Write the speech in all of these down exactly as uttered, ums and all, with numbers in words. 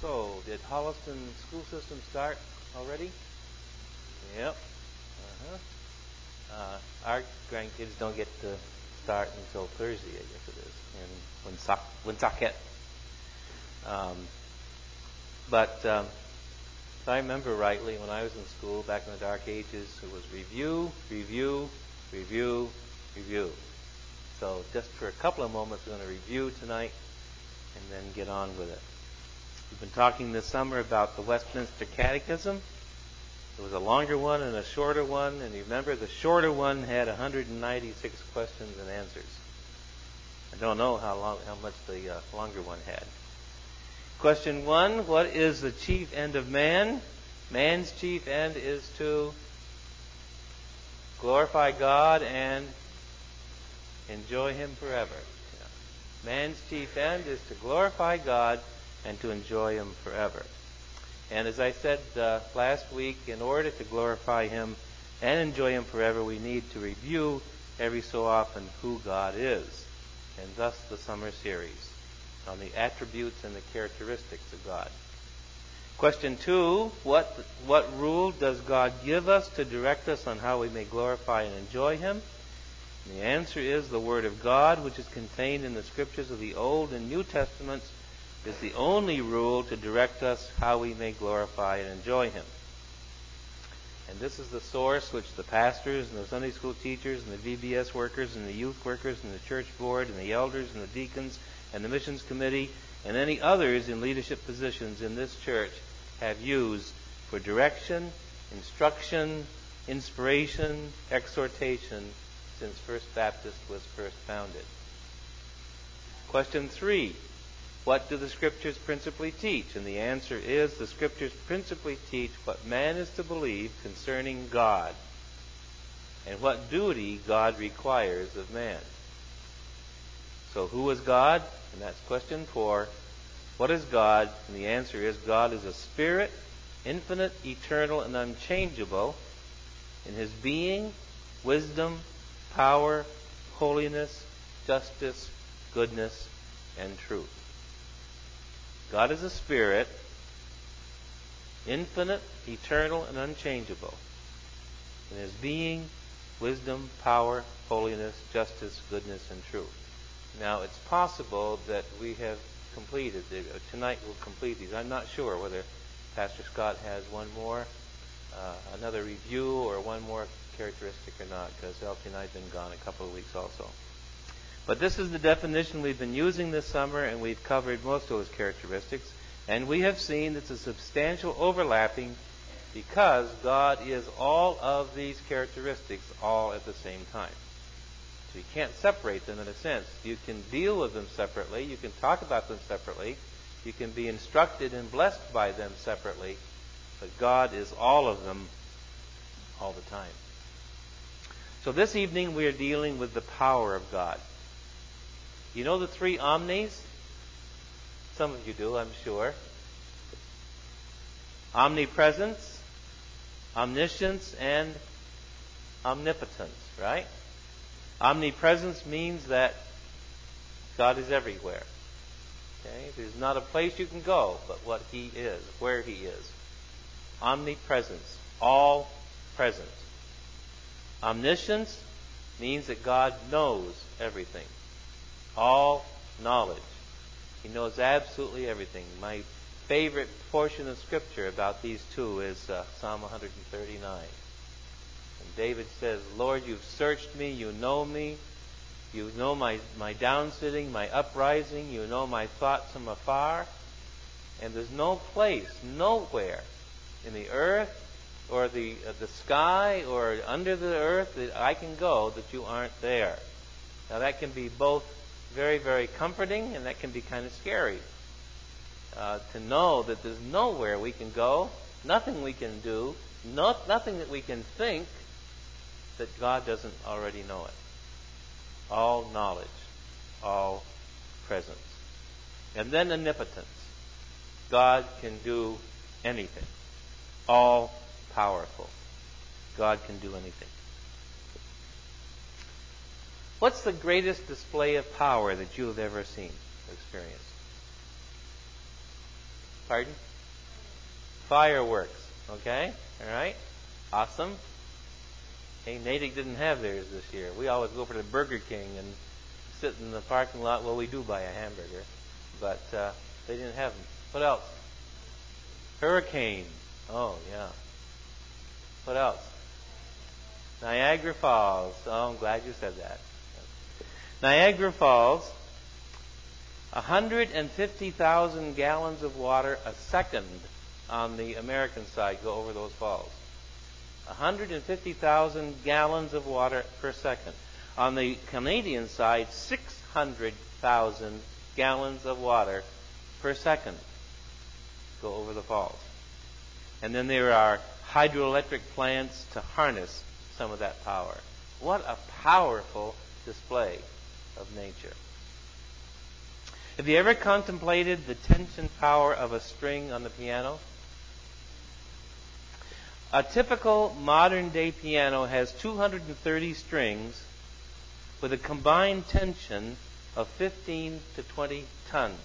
So, did Holliston school system start already? Yep. Uh-huh. Uh, our grandkids don't get to start until Thursday, I guess it is, in Woonsock, Woonsocket. Um, but um, if I remember rightly, when I was in school back in the dark ages, it was review, review, review, review. So just for a couple of moments, we're going to review tonight and then get on with it. We've been talking this summer about the Westminster Catechism. There was a longer one and a shorter one, and you remember the shorter one had one hundred ninety-six questions and answers. I don't know how long, how much the uh, longer one had. Question one, what is the chief end of man? Man's chief end is to glorify God and enjoy Him forever. Yeah. Man's chief end is to glorify God and to enjoy Him forever. And as I said uh, last week, in order to glorify Him and enjoy Him forever, we need to review every so often who God is. And thus the summer series on the attributes and the characteristics of God. Question two, what, what rule does God give us to direct us on how we may glorify and enjoy Him? And the answer is the Word of God, which is contained in the Scriptures of the Old and New Testaments, is the only rule to direct us how we may glorify and enjoy Him. And this is the source which the pastors and the Sunday school teachers and the V B S workers and the youth workers and the church board and the elders and the deacons and the missions committee and any others in leadership positions in this church have used for direction, instruction, inspiration, exhortation since First Baptist was first founded. Question three. What do the Scriptures principally teach? And the answer is the Scriptures principally teach what man is to believe concerning God and what duty God requires of man. So who is God? And that's question four. What is God? And the answer is God is a spirit, infinite, eternal, and unchangeable in His being, wisdom, power, holiness, justice, goodness, and truth. God is a spirit, infinite, eternal, and unchangeable in His being, wisdom, power, holiness, justice, goodness, and truth. Now, it's possible that we have completed, tonight we'll complete these. I'm not sure whether Pastor Scott has one more, uh, another review, or one more characteristic or not, because Elsie and I have been gone a couple of weeks also. But this is the definition we've been using this summer, and we've covered most of those characteristics. And we have seen it's a substantial overlapping because God is all of these characteristics all at the same time. So you can't separate them in a sense. You can deal with them separately. You can talk about them separately. You can be instructed and blessed by them separately. But God is all of them all the time. So this evening we are dealing with the power of God. You know the three omnis? Some of you do, I'm sure. Omnipresence, omniscience, and omnipotence, right? Omnipresence means that God is everywhere. Okay? There's not a place you can go but what He is, where He is. Omnipresence, all present. Omniscience means that God knows everything. All knowledge. He knows absolutely everything. My favorite portion of Scripture about these two is uh, Psalm one thirty-nine. And David says, Lord, you've searched me, you know me, you know my, my downsitting, my uprising, you know my thoughts from afar, and there's no place, nowhere in the earth or the, uh, the sky or under the earth that I can go that you aren't there. Now that can be both very, very comforting, and that can be kind of scary. Uh, to know that there's nowhere we can go, nothing we can do, not, nothing that we can think that God doesn't already know it. All knowledge, all presence. And then omnipotence. God can do anything. All powerful. God can do anything. What's the greatest display of power that you have ever seen or experienced? Pardon? Fireworks. Okay? All right? Awesome. Hey, Natick didn't have theirs this year. We always go for the Burger King and sit in the parking lot. Well, we do buy a hamburger, but uh, they didn't have them. What else? Hurricane. Oh, yeah. What else? Niagara Falls. Oh, I'm glad you said that. Niagara Falls, one hundred fifty thousand gallons of water a second on the American side go over those falls. one hundred fifty thousand gallons of water per second. On the Canadian side, six hundred thousand gallons of water per second go over the falls. And then there are hydroelectric plants to harness some of that power. What a powerful display of nature. Have you ever contemplated the tension power of a string on the piano? A typical modern-day piano has two hundred thirty strings with a combined tension of fifteen to twenty tons.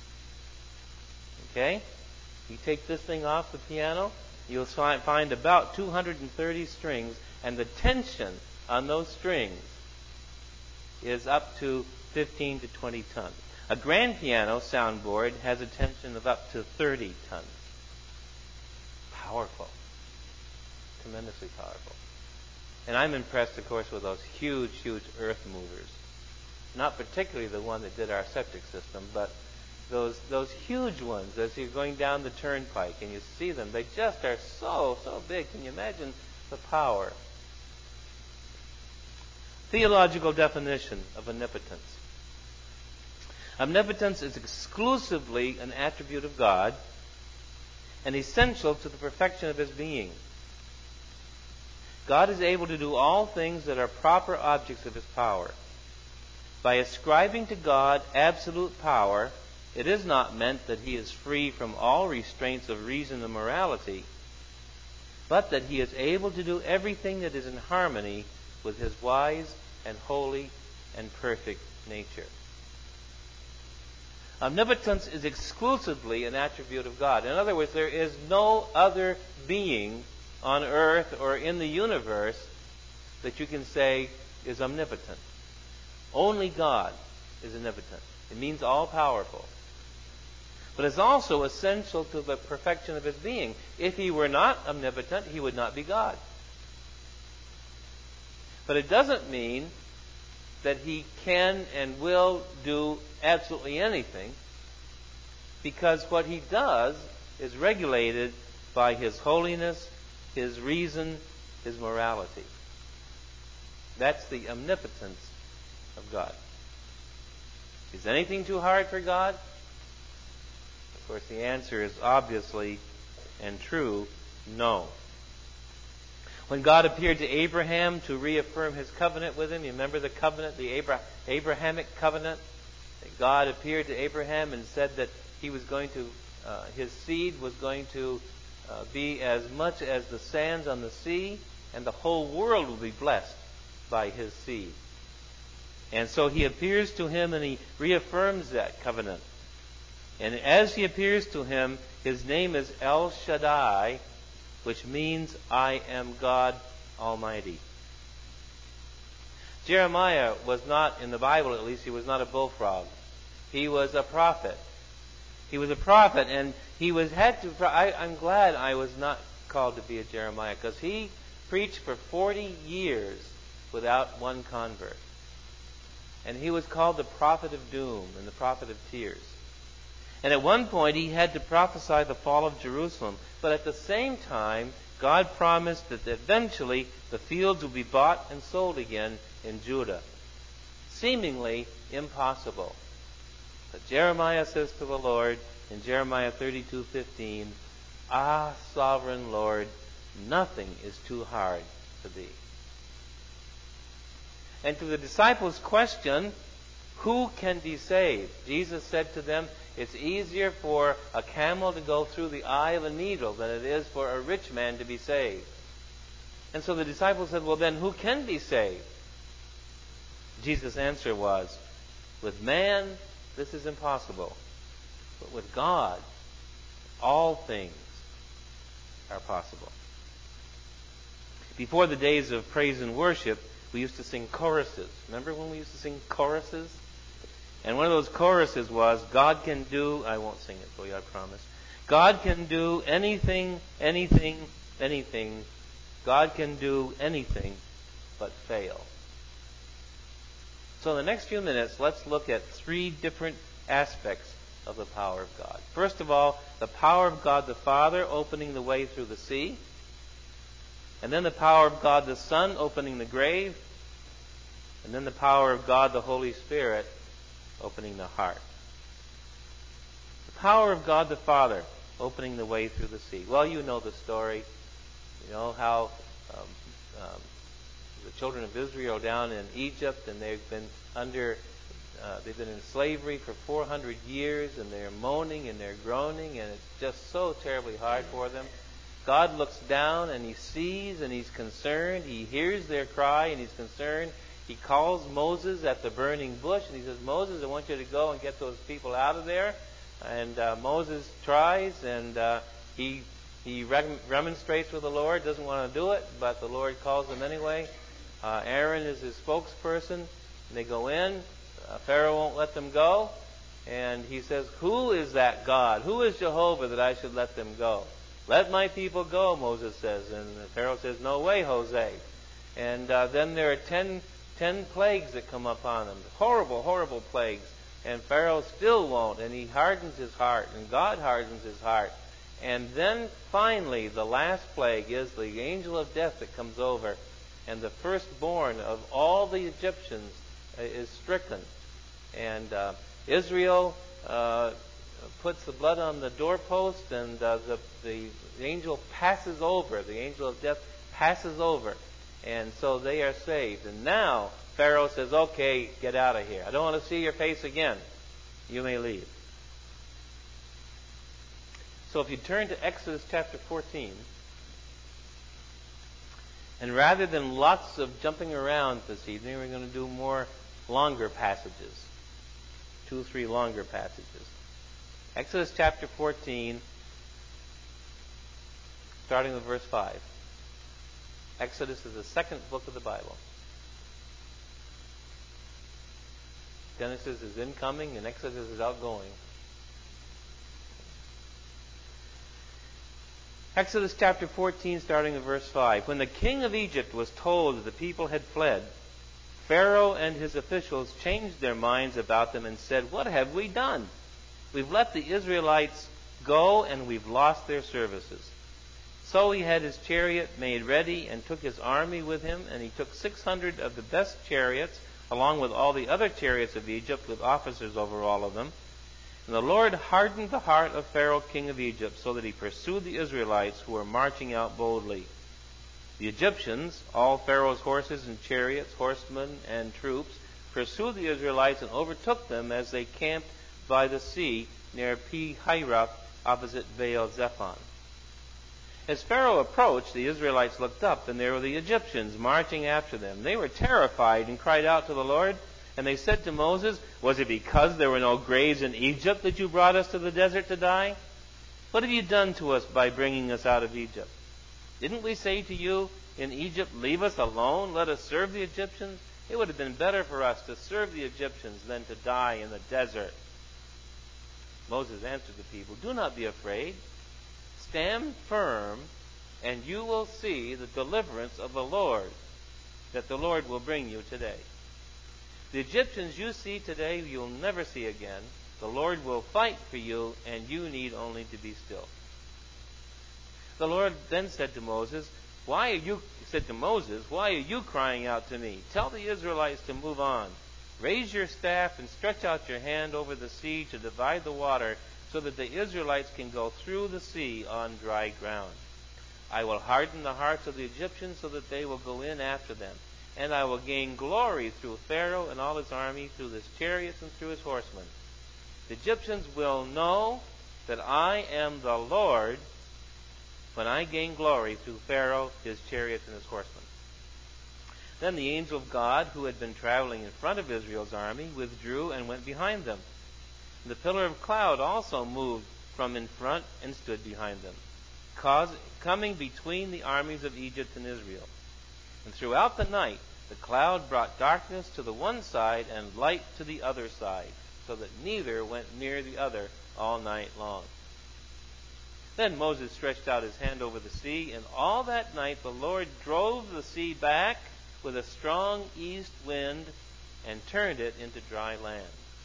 Okay? You take this thing off the piano, you'll find about two hundred thirty strings, and the tension on those strings is up to fifteen to twenty tons. A grand piano soundboard has a tension of up to thirty tons. Powerful. Tremendously powerful. And I'm impressed, of course, with those huge, huge earth movers. Not particularly the one that did our septic system, but those those huge ones as you're going down the turnpike and you see them. They just are so, so big. Can you imagine the power? Theological definition of omnipotence. Omnipotence is exclusively an attribute of God and essential to the perfection of His being. God is able to do all things that are proper objects of His power. By ascribing to God absolute power, it is not meant that He is free from all restraints of reason and morality, but that He is able to do everything that is in harmony with His wise and holy and perfect nature. Omnipotence is exclusively an attribute of God. In other words, there is no other being on earth or in the universe that you can say is omnipotent. Only God is omnipotent. It means all-powerful. But it's also essential to the perfection of His being. If He were not omnipotent, He would not be God. But it doesn't mean that He can and will do absolutely anything, because what He does is regulated by His holiness, His reason, His morality. That's the omnipotence of God. Is anything too hard for God? Of course, the answer is obviously and true, no. When God appeared to Abraham to reaffirm His covenant with him, you remember the covenant, the Abra- Abrahamic covenant? That God appeared to Abraham and said that he was going to, uh, his seed was going to uh, be as much as the sands on the sea, and the whole world will be blessed by his seed. And so He appears to him and He reaffirms that covenant. And as He appears to him, His name is El Shaddai, which means I am God Almighty. Jeremiah was not, in the Bible at least, he was not a bullfrog. He was a prophet. He was a prophet, and he was had to. I, I'm glad I was not called to be a Jeremiah, because he preached for forty years without one convert. And he was called the prophet of doom and the prophet of tears. And at one point he had to prophesy the fall of Jerusalem. But at the same time, God promised that eventually the fields would be bought and sold again in Judah. Seemingly impossible. But Jeremiah says to the Lord in Jeremiah thirty-two fifteen, "Ah, sovereign Lord, nothing is too hard for Thee." And to the disciples' question, who can be saved? Jesus said to them, it's easier for a camel to go through the eye of a needle than it is for a rich man to be saved. And so the disciples said, well then, who can be saved? Jesus' answer was, with man, this is impossible. But with God, all things are possible. Before the days of praise and worship, we used to sing choruses. Remember when we used to sing choruses? And one of those choruses was, God can do, I won't sing it for you, I promise. God can do anything, anything, anything. God can do anything but fail. So in the next few minutes, let's look at three different aspects of the power of God. First of all, the power of God the Father opening the way through the sea. And then the power of God the Son opening the grave. And then the power of God the Holy Spirit opening the heart. The power of God the Father opening the way through the sea. Well, you know the story. You know how um, um, the children of Israel down in Egypt, and they've been under, uh, they've been in slavery for four hundred years, and they're moaning and they're groaning, and it's just so terribly hard for them. God looks down and He sees and He's concerned. He hears their cry and He's concerned. He calls Moses at the burning bush and He says, Moses, I want you to go and get those people out of there. And uh, Moses tries, and uh, he he rem- remonstrates with the Lord, doesn't want to do it, but the Lord calls him anyway. Uh, Aaron is his spokesperson. And they go in. Uh, Pharaoh won't let them go. And he says, who is that God? Who is Jehovah that I should let them go? Let my people go, Moses says. And Pharaoh says, no way, Jose. And uh, then there are ten, ten plagues that come upon them. Horrible, horrible plagues. And Pharaoh still won't. And he hardens his heart. And God hardens his heart. And then finally, the last plague is the angel of death that comes over. And the firstborn of all the Egyptians is stricken. And uh, Israel uh, puts the blood on the doorpost, and uh, the, the, the angel passes over. The angel of death passes over. And so they are saved. And now Pharaoh says, okay, get out of here. I don't want to see your face again. You may leave. So if you turn to Exodus chapter fourteen, and rather than lots of jumping around this evening, we're going to do more longer passages. Two or three longer passages. Exodus chapter fourteen, starting with verse five. Exodus is the second book of the Bible. Genesis is incoming and Exodus is outgoing. Exodus chapter fourteen, starting with verse five. When the king of Egypt was told that the people had fled, Pharaoh and his officials changed their minds about them and said, what have we done? We've let the Israelites go and we've lost their services. So he had his chariot made ready and took his army with him, and he took six hundred of the best chariots, along with all the other chariots of Egypt, with officers over all of them. And the Lord hardened the heart of Pharaoh, king of Egypt, so that he pursued the Israelites who were marching out boldly. The Egyptians, all Pharaoh's horses and chariots, horsemen and troops, pursued the Israelites and overtook them as they camped by the sea near Pi-Hahiroth, opposite Baal-zephon. As Pharaoh approached, the Israelites looked up, and there were the Egyptians marching after them. They were terrified and cried out to the Lord. And they said to Moses, was it because there were no graves in Egypt that you brought us to the desert to die? What have you done to us by bringing us out of Egypt? Didn't we say to you in Egypt, leave us alone, let us serve the Egyptians? It would have been better for us to serve the Egyptians than to die in the desert. Moses answered the people, do not be afraid. Stand firm, and you will see the deliverance of the Lord, that the Lord will bring you today. The Egyptians you see today, you'll never see again. The Lord will fight for you, and you need only to be still. The Lord then said to Moses, Why are you, said to Moses, why are you crying out to me? Tell the Israelites to move on. Raise your staff and stretch out your hand over the sea to divide the water, so that the Israelites can go through the sea on dry ground. I will harden the hearts of the Egyptians so that they will go in after them. And I will gain glory through Pharaoh and all his army, through his chariots and through his horsemen. The Egyptians will know that I am the Lord when I gain glory through Pharaoh, his chariots, and his horsemen. Then the angel of God, who had been traveling in front of Israel's army, withdrew and went behind them. The pillar of cloud also moved from in front and stood behind them, causing, coming between the armies of Egypt and Israel. And throughout the night the cloud brought darkness to the one side and light to the other side, so that neither went near the other all night long. Then Moses stretched out his hand over the sea, and all that night the Lord drove the sea back with a strong east wind and turned it into dry land.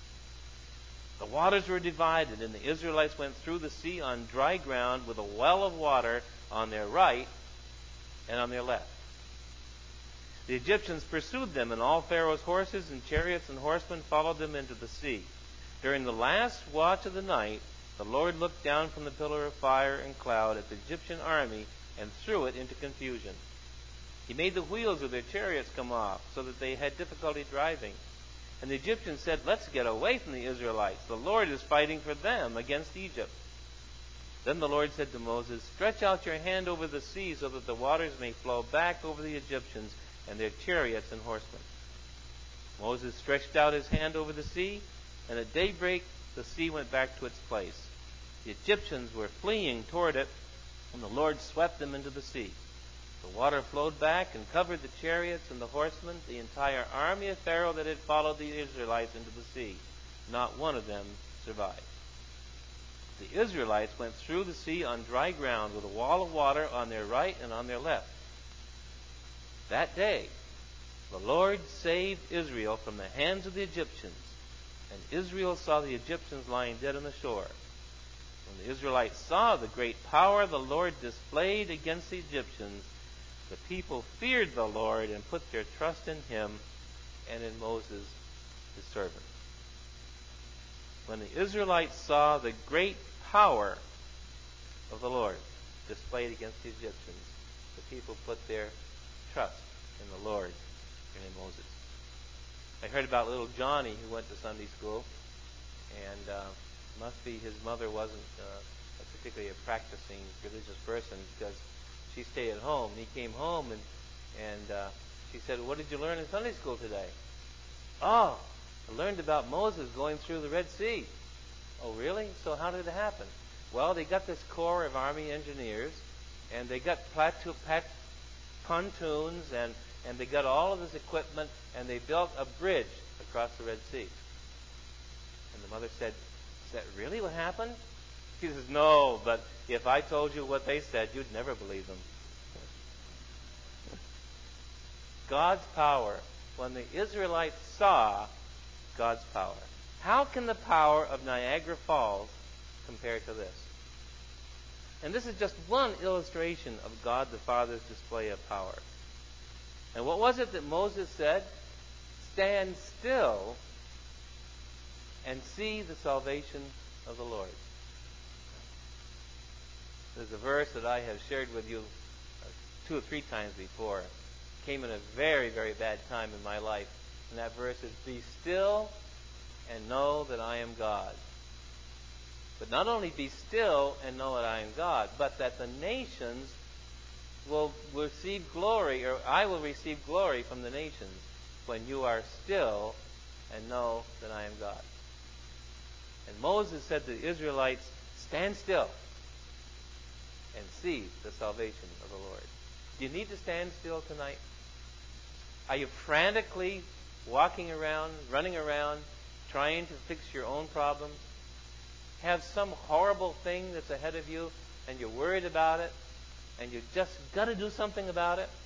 The waters were divided, and the Israelites went through the sea on dry ground with a well of water on their right and on their left. The Egyptians pursued them, and all Pharaoh's horses and chariots and horsemen followed them into the sea. During the last watch of the night, the Lord looked down from the pillar of fire and cloud at the Egyptian army and threw it into confusion. He made the wheels of their chariots come off, so that they had difficulty driving. And the Egyptians said, "Let's get away from the Israelites. The Lord is fighting for them against Egypt." Then the Lord said to Moses, "Stretch out your hand over the sea so that the waters may flow back over the Egyptians and their chariots and horsemen." Moses stretched out his hand over the sea, and at daybreak the sea went back to its place. The Egyptians were fleeing toward it, and the Lord swept them into the sea. The water flowed back and covered the chariots and the horsemen, the entire army of Pharaoh that had followed the Israelites into the sea. Not one of them survived. The Israelites went through the sea on dry ground with a wall of water on their right and on their left. That day, the Lord saved Israel from the hands of the Egyptians, and Israel saw the Egyptians lying dead on the shore. When the Israelites saw the great power the Lord displayed against the Egyptians, the people feared the Lord and put their trust in him and in Moses, his servant. When the Israelites saw the great power of the Lord displayed against the Egyptians, the people put their trust in the Lord and in Moses. I heard about little Johnny who went to Sunday school, and uh, must be his mother wasn't uh, a particularly a practicing religious person, because she stayed at home. And he came home, and and uh, she said, "What did you learn in Sunday school today?" "Oh, I learned about Moses going through the Red Sea." "Oh, really? So how did it happen?" "Well, they got this corps of Army engineers, and they got plateau, pat, pontoons, and, and they got all of this equipment, and they built a bridge across the Red Sea." And the mother said, "Is that really what happened?" He says, "No, but if I told you what they said, you'd never believe them." God's power. When the Israelites saw God's power. How can the power of Niagara Falls compare to this? And this is just one illustration of God the Father's display of power. And what was it that Moses said? "Stand still and see the salvation of the Lord." There's a verse that I have shared with you two or three times before. It came in a very, very bad time in my life. And that verse is, "Be still and know that I am God." But not only be still and know that I am God, but that the nations will receive glory, or I will receive glory from the nations when you are still and know that I am God. And Moses said to the Israelites, "Stand still and see the salvation of the Lord." Do you need to stand still tonight? Are you frantically walking around, running around, trying to fix your own problems? Have some horrible thing that's ahead of you, and you're worried about it, and you just got to do something about it?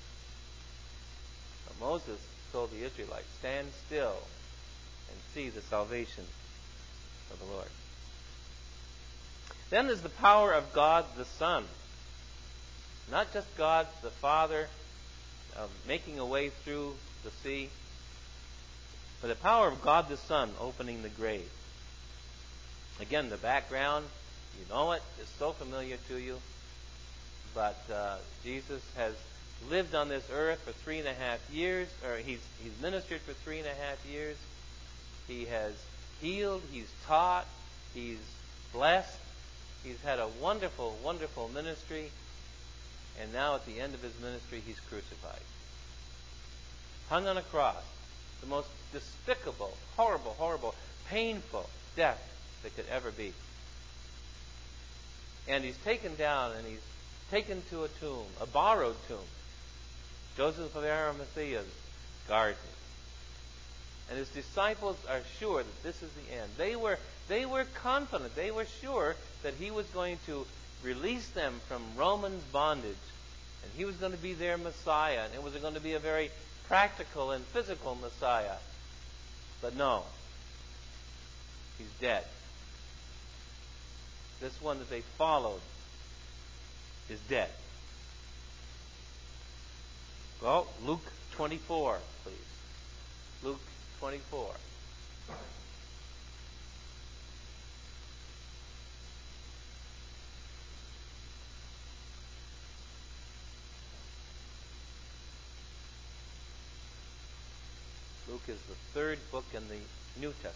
But Moses told the Israelites, "Stand still and see the salvation of the Lord." Then there's the power of God the Son. Not just God the Father uh, making a way through the sea, but the power of God the Son opening the grave. Again, the background, you know it, is so familiar to you. But uh, Jesus has lived on this earth for three and a half years, or he's, he's ministered for three and a half years. He has healed, he's taught, he's blessed. He's had a wonderful, wonderful ministry. And now at the end of his ministry, he's crucified. Hung on a cross. The most despicable, horrible, horrible, painful death that could ever be. And he's taken down and he's taken to a tomb, a borrowed tomb. Joseph of Arimathea's garden. And his disciples are sure that this is the end. They were, they were confident. They were sure that he was going to release them from Roman bondage. And he was going to be their Messiah. And it was going to be a very practical and physical Messiah. But no. He's dead. This one that they followed is dead. Well, Luke twenty-four, please. Luke twenty-four. Luke is the third book in the New Testament.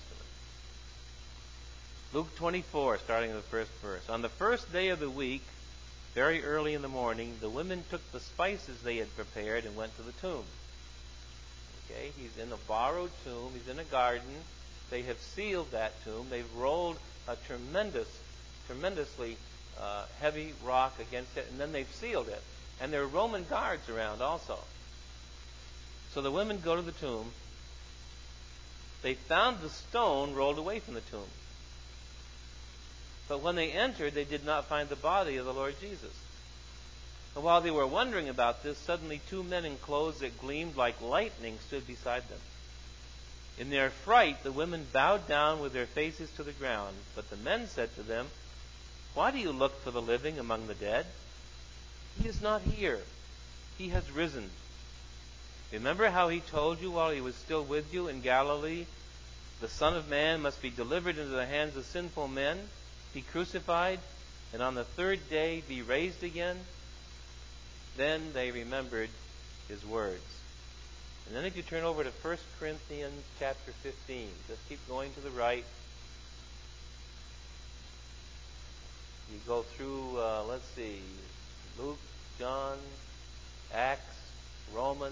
Luke twenty-four, starting with the first verse. On the first day of the week, very early in the morning, the women took the spices they had prepared and went to the tomb. Okay, he's in a borrowed tomb. He's in a garden. They have sealed that tomb. They've rolled a tremendous, tremendously uh, heavy rock against it, and then they've sealed it. And there are Roman guards around also. So the women go to the tomb. They found the stone rolled away from the tomb. But when they entered, they did not find the body of the Lord Jesus. And while they were wondering about this, suddenly two men in clothes that gleamed like lightning stood beside them. In their fright, the women bowed down with their faces to the ground. But the men said to them, "Why do you look for the living among the dead? He is not here. He has risen. Remember how he told you while he was still with you in Galilee, the Son of Man must be delivered into the hands of sinful men, be crucified, and on the third day be raised again?" Then they remembered his words. And then if you turn over to First Corinthians chapter fifteen, just keep going to the right. You go through, uh, let's see, Luke, John, Acts, Romans,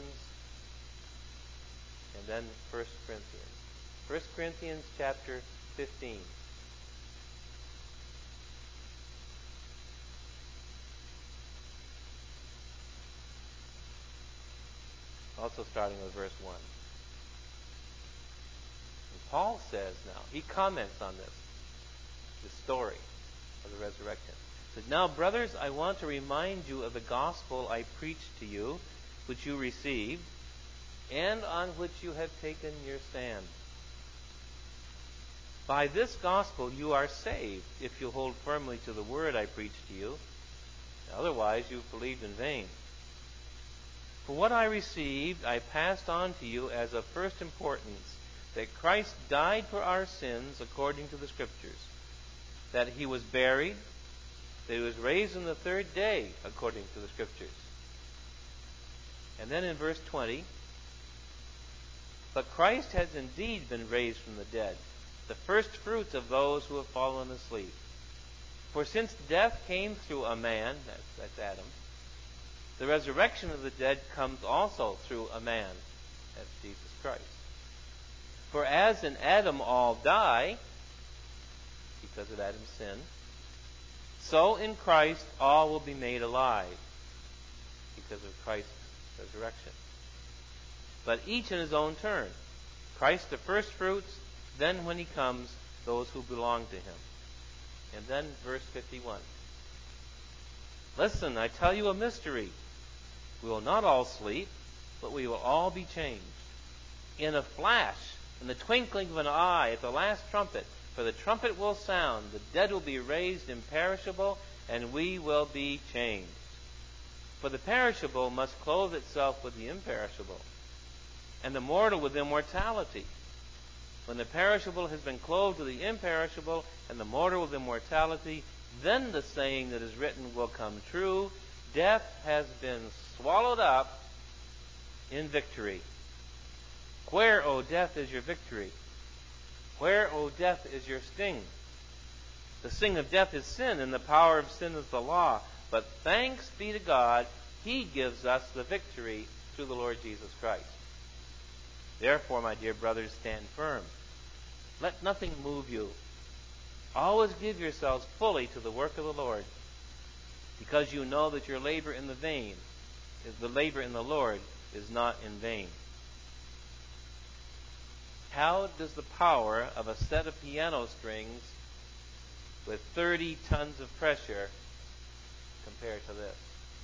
and then First Corinthians. First Corinthians chapter fifteen. Also starting with verse one. And Paul says now, he comments on this, the story of the resurrection. He says, "Now, brothers, I want to remind you of the gospel I preached to you, which you received, and on which you have taken your stand. By this gospel you are saved, if you hold firmly to the word I preached to you. Otherwise you've believed in vain. For what I received I passed on to you as of first importance, that Christ died for our sins according to the Scriptures, that he was buried, that he was raised on the third day according to the Scriptures." And then in verse twenty, "But Christ has indeed been raised from the dead, the first fruits of those who have fallen asleep. For since death came through a man," that's, that's Adam, "the resurrection of the dead comes also through a man," that's Jesus Christ. "For as in Adam all die, because of Adam's sin, so in Christ all will be made alive, because of Christ's resurrection. But each in his own turn. Christ the first fruits, then when he comes, those who belong to him." And then verse fifty-one. "Listen, I tell you a mystery. We will not all sleep, but we will all be changed. In a flash, in the twinkling of an eye, at the last trumpet. For the trumpet will sound, the dead will be raised imperishable, and we will be changed. For the perishable must clothe itself with the imperishable, and the mortal with immortality. When the perishable has been clothed with the imperishable, and the mortal with immortality, then the saying that is written will come true, death has been swallowed up in victory. Where, O death, is your victory? Where, O death, is your sting? The sting of death is sin, and the power of sin is the law. But thanks be to God, he gives us the victory through the Lord Jesus Christ. Therefore, my dear brothers, stand firm. Let nothing move you. Always give yourselves fully to the work of the Lord, because you know that your labor in the vain, the labor in the Lord is not in vain. How does the power of a set of piano strings with thirty tons of pressure compare to this?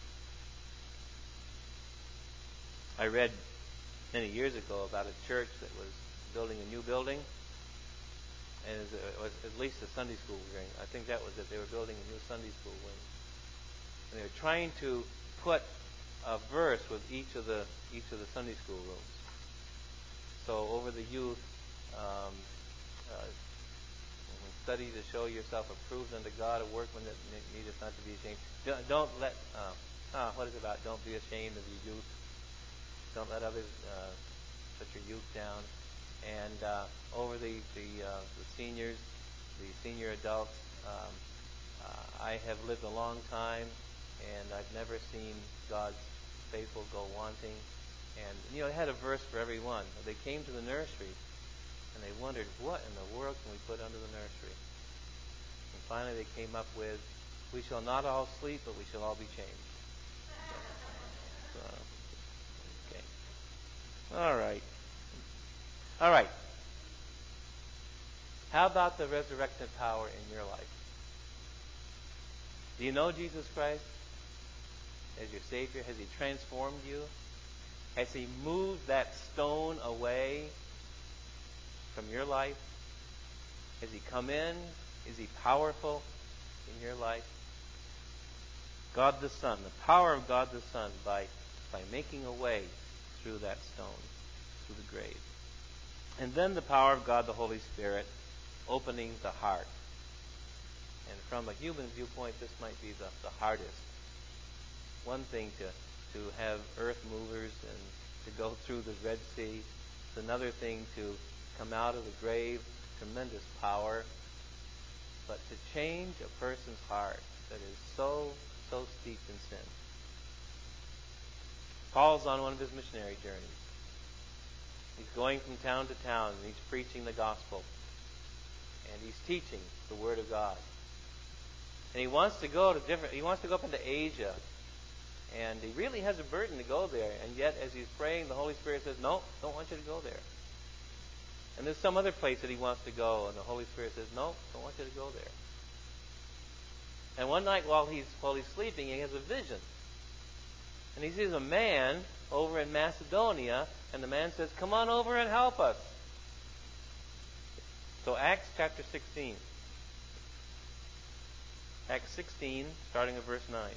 I read many years ago about a church that was building a new building, and it was at least a Sunday school wing. I think that was it. They were building a new Sunday school wing, and they were trying to put a verse with each of the each of the Sunday school rooms. So over the youth, um, uh, study to show yourself approved unto God, a workman that needeth not to be ashamed. Don't, don't let uh, uh, what is it about? Don't be ashamed of your youth. Don't let others uh, put your youth down. And uh, over the the, uh, the seniors, the senior adults, um, uh, I have lived a long time, and I've never seen God's faithful go wanting. And you know, it had a verse for every one. They came to the nursery, and they wondered, what in the world can we put under the nursery? And finally, they came up with, "We shall not all sleep, but we shall all be changed." So, okay. All right. All right. How about the resurrection power in your life? Do you know Jesus Christ as your Savior? Has He transformed you? Has He moved that stone away from your life? Has He come in? Is He powerful in your life? God the Son, the power of God the Son by, by making a way through that stone, through the grave. And then the power of God the Holy Spirit opening the heart. And from a human viewpoint, this might be the, the hardest. One thing to, to have earth movers and to go through the Red Sea. It's another thing to come out of the grave, tremendous power. But to change a person's heart that is so, so steeped in sin. Paul's on one of his missionary journeys. He's going from town to town, and he's preaching the gospel. And he's teaching the Word of God. And he wants to go to different, he wants to go up into Asia. And he really has a burden to go there. And yet, as he's praying, the Holy Spirit says, "No, don't want you to go there." And there's some other place that he wants to go, and the Holy Spirit says, "No, don't want you to go there." And one night while he's while he's sleeping, he has a vision. And he sees a man over in Macedonia, and the man says, "Come on over and help us." So Acts chapter sixteen. Acts sixteen, starting at verse nine.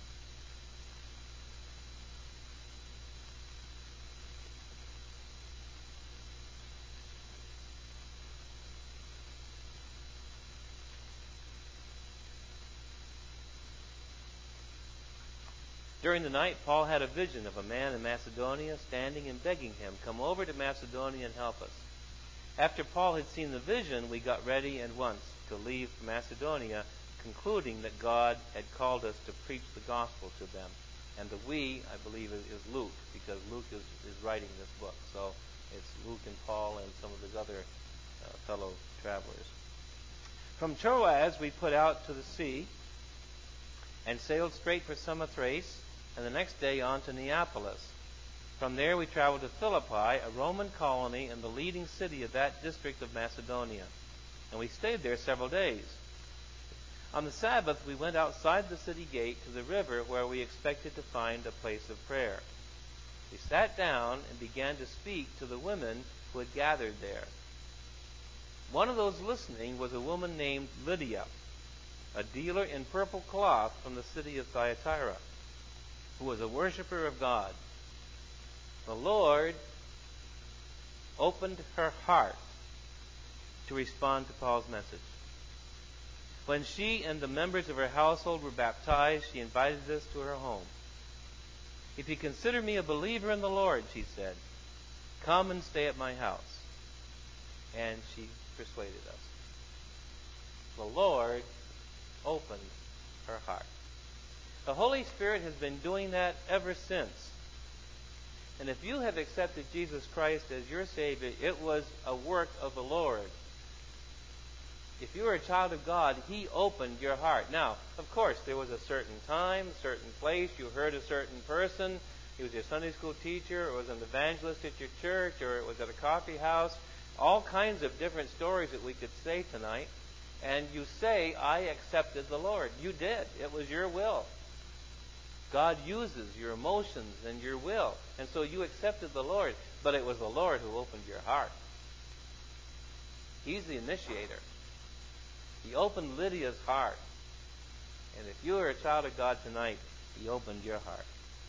During the night, Paul had a vision of a man in Macedonia standing and begging him, "Come over to Macedonia and help us." After Paul had seen the vision, we got ready at once to leave Macedonia, concluding that God had called us to preach the gospel to them. And the "we," I believe, is Luke, because Luke is, is writing this book. So it's Luke and Paul and some of his other uh, fellow travelers. From Troas, we put out to the sea and sailed straight for Samothrace, and the next day on to Neapolis. From there we traveled to Philippi, a Roman colony and the leading city of that district of Macedonia. And we stayed there several days. On the Sabbath we went outside the city gate to the river where we expected to find a place of prayer. We sat down and began to speak to the women who had gathered there. One of those listening was a woman named Lydia, a dealer in purple cloth from the city of Thyatira, who was a worshiper of God. The Lord opened her heart to respond to Paul's message. When she and the members of her household were baptized, she invited us to her home. "If you consider me a believer in the Lord," she said, "come and stay at my house." And she persuaded us. The Lord opened her heart. The Holy Spirit has been doing that ever since. And if you have accepted Jesus Christ as your Savior, it was a work of the Lord. if you were a child of God, He opened your heart. Now, of course, there was a certain time, a certain place. You heard a certain person. He was your Sunday school teacher, or was an evangelist at your church, or it was at a coffee house. All kinds of different stories that we could say tonight. And you say, I accepted the Lord. You did. It was your will. God uses your emotions and your will. And so you accepted the Lord, but it was the Lord who opened your heart. He's the initiator. He opened Lydia's heart. And if you are a child of God tonight, He opened your heart.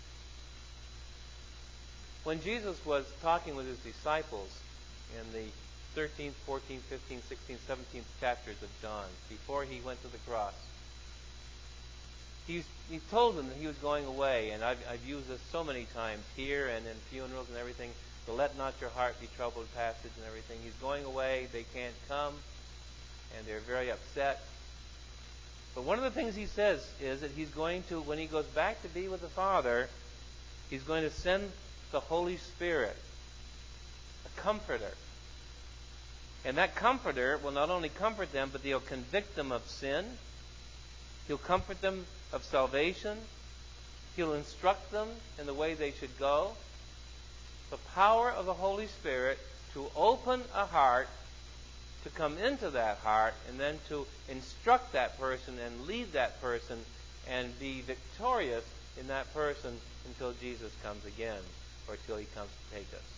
When Jesus was talking with His disciples in the thirteenth, fourteenth, fifteenth, sixteenth, seventeenth chapters of John, before He went to the cross, He's, he told them that He was going away, and I've, I've used this so many times here and in funerals and everything, the let not your heart be troubled passage and everything. He's going away, they can't come, and they're very upset. But one of the things He says is that He's going to, when He goes back to be with the Father, He's going to send the Holy Spirit, a comforter. And that comforter will not only comfort them, but He'll convict them of sin. He'll comfort them of salvation. He'll instruct them in the way they should go. The power of the Holy Spirit to open a heart, to come into that heart, and then to instruct that person and lead that person and be victorious in that person until Jesus comes again, or till He comes to take us.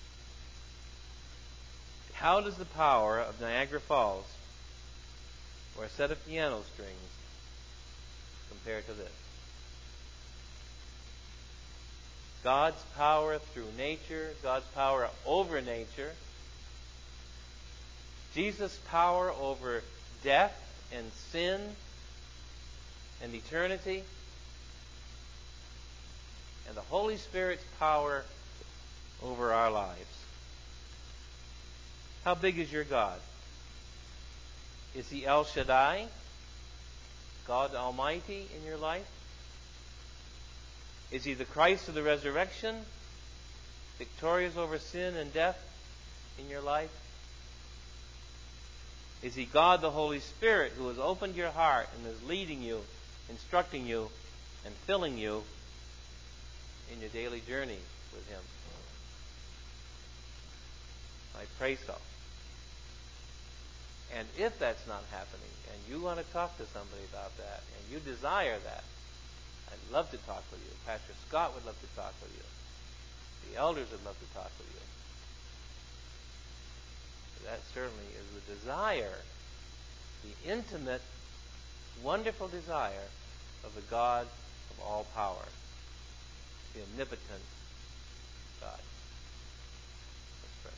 How does the power of Niagara Falls, or a set of piano strings, compare to this? God's power through nature, God's power over nature, Jesus' power over death and sin and eternity, and the Holy Spirit's power over our lives. How big is your God? Is He El Shaddai, God Almighty in your life? Is He the Christ of the resurrection, victorious over sin and death in your life? Is He God the Holy Spirit who has opened your heart and is leading you, instructing you, and filling you in your daily journey with Him? I pray so. And if that's not happening, and you want to talk to somebody about that, and you desire that, I'd love to talk with you. Pastor Scott would love to talk with you. The elders would love to talk with you. That certainly is the desire, the intimate, wonderful desire of the God of all power, the omnipotent God. Let's pray.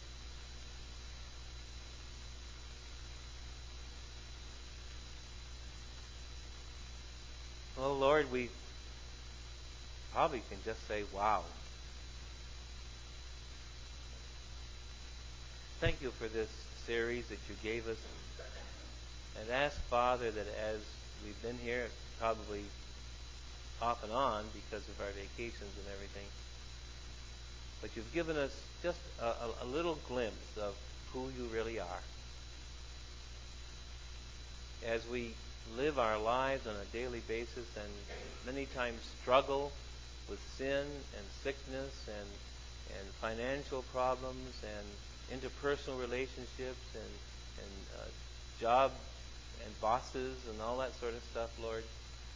Well, Lord, we probably can just say, wow. Thank You for this series that You gave us. And ask, Father, that as we've been here, probably off and on because of our vacations and everything, but You've given us just a, a, a little glimpse of who You really are. As we live our lives on a daily basis and many times struggle with sin and sickness and and financial problems and interpersonal relationships and and uh, job and bosses and all that sort of stuff, Lord,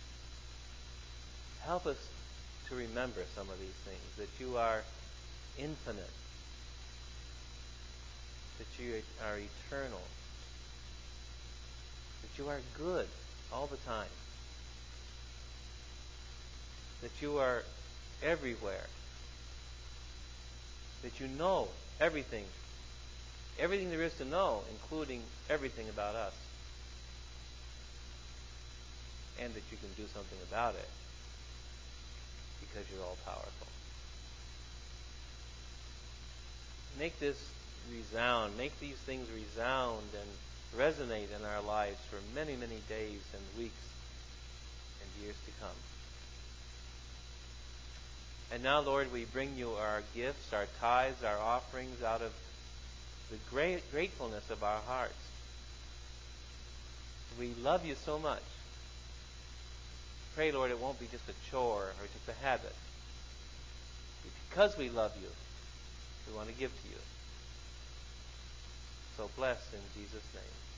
help us to remember some of these things, that You are infinite, that You are eternal, that You are good all the time, that You are everywhere, that You know everything, everything there is to know, including everything about us, and that You can do something about it because You're all powerful. Make this resound, make these things resound and resonate in our lives for many, many days and weeks and years to come. And now, Lord, we bring You our gifts, our tithes, our offerings out of the great gratefulness of our hearts. We love you so much. Pray, Lord, it won't be just a chore or just a habit. Because we love you, we want to give to you. So bless in Jesus' name.